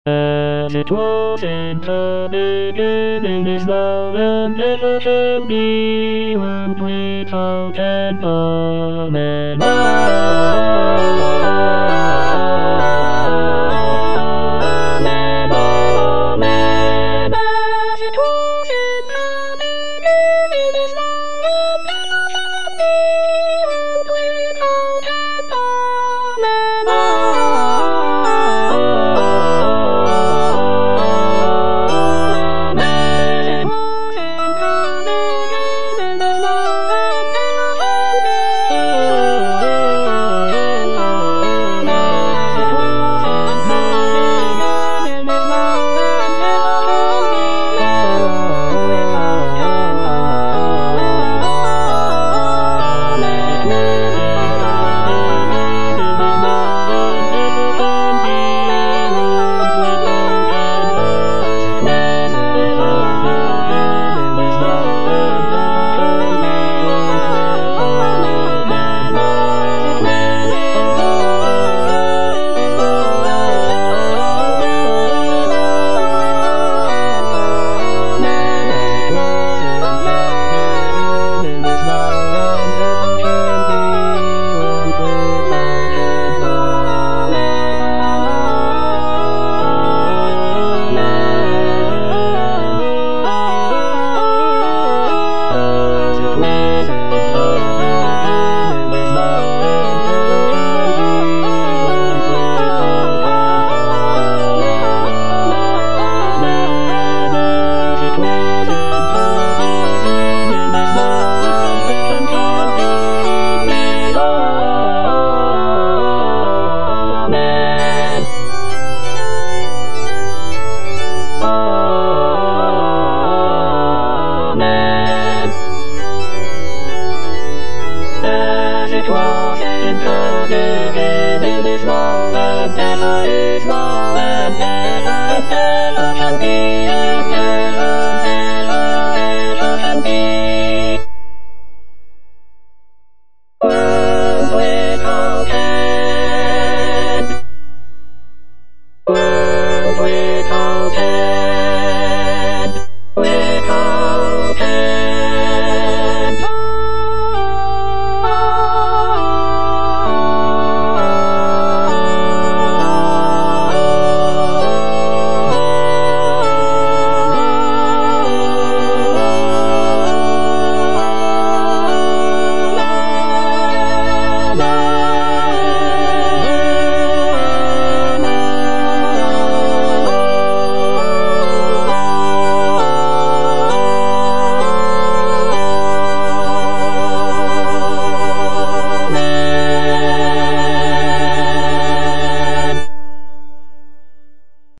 As it was in the beginning, is now and ever shall be, world without end. Amen. Amen. Amen. As it was in the beginning, is now and ever shall be, world without end. Amen. As it was in the beginning, is now and ever is now and ever and ever shall be, and ever shall be. World without end. World without